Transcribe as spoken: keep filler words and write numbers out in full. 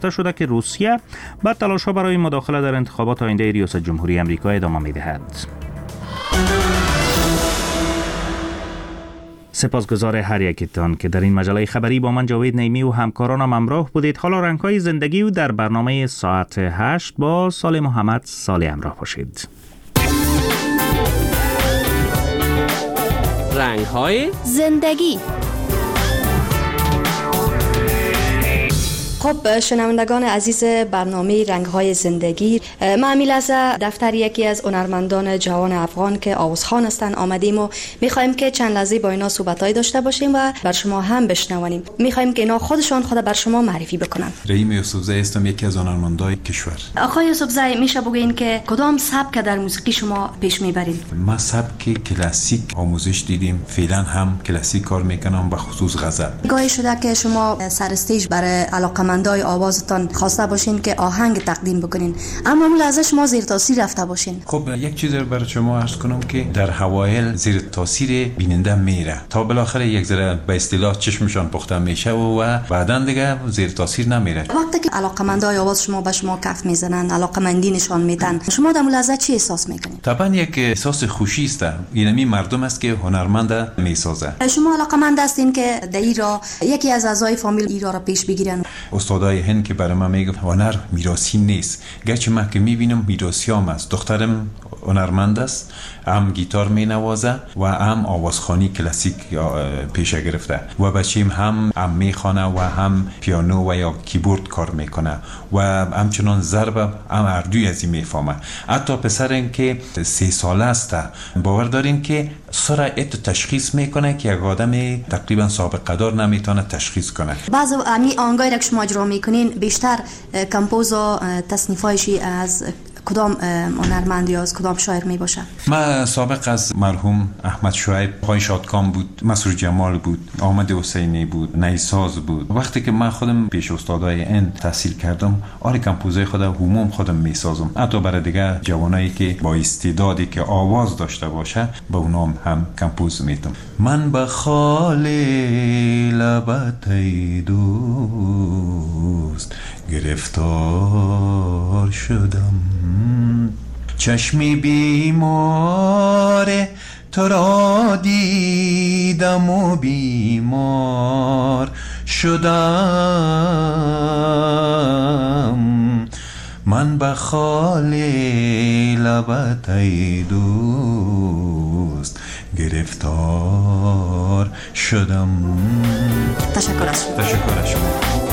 گفته شده که روسیه با تلاش‌ها برای مداخله در انتخابات آینده ریاست جمهوری آمریکا ادامه می‌دهد. سپاسگزار هر یکتان که در این مجله خبری با من جاوید نیمی و همکارانم همراه بودید. حالا رنگ‌های زندگی و در برنامه ساعت هشت با صالح محمد صالح همراه باشید. رنگ‌های زندگی. خب شنوندگان عزیز برنامه رنگ‌های زندگی، ما امیل از دفتر یکی از هنرمندان جوان افغان که آوازخوان هستند آمدیم و می‌خوایم که چند لحظه با اینا صحبت‌های داشته باشیم و بر شما هم بشنوانیم. می‌خوایم که اینا خودشان خود بر شما معرفی بکنن. رحیم یوسفزی هستم، یکی از هنرمندان کشور. آقای یوسفزی، میشه بگین که کدام سبک در موسیقی شما پیش میبرید؟ ما سبک کلاسیک آموزش دیدیم، فعلا هم کلاسیک کار میکنم، به خصوص غزل. گاهی شده که شما سر استیج برای علاقه مندای آوازتان خواسته باشین که آهنگ تقدیم بکنین، اما اون لحظه شما زیر تاثیر رفته باشین. خب یک چیز رو برای شما عرض کنم که در اوایل زیر تاثیر بیننده میره تا بالاخره یک ذره به اصطلاح چشمشان پخته میشه و بعداً دیگه زیر تاثیر نمیره. وقتی که علاقه مندای آواز شما به شما کف میزنن، علاقه مندی نشان میدن، شما در اون لحظه چی احساس میکنین؟ طبعا یک احساس خوشی است. اینمی مردم است که هنرمند میسازه. شما علاقه مند هستین که در ایران یکی از اعضای فامیل ایران را پیش بگیرن؟ استادای هند که برای من میگه هنر میراثی نیست، گرچه من که میبینم میراثیام است. دخترم هنرمند است، هم گیتار مینوازه و هم آوازخوانی کلاسیک پیشه گرفته و بچیم هم هم میخوانه و هم پیانو و یا کیبورد کار میکنه و همچنان ضرب هم اردوی از این میفهمه. حتی پسرم که سه ساله است باور دارین که سرعت تشخیص میکنه که یک آدم تقریبا سابقه دار نمیتونه تشخیص کنه. بعضی امی آنگاهی که شما اجرا میکنین بیشتر کمپوز و تصنیفایشی از کدام هنرمند یا از کدام شاعر می باشه؟ ما سابق از مرحوم احمد شعیب، آقای شادکام بود، مسرور جمال بود، احمد حسینی بود، نیساز بود. وقتی که من خودم پیش استادای این تحصیل کردم، آره کمپوزای خودم هموم خودم می سازم. حتی برای دیگه جوانایی که با استعدادی که آواز داشته باشه با اونام هم کمپوز میتم. من به خال لبت ای دوست گرفتار شدم، چشمی بیمار تو را دیدم و بیمار شدم. من به خال لبت ای دوست گرفتار شدم. تشکر از شما. تشکر از شما.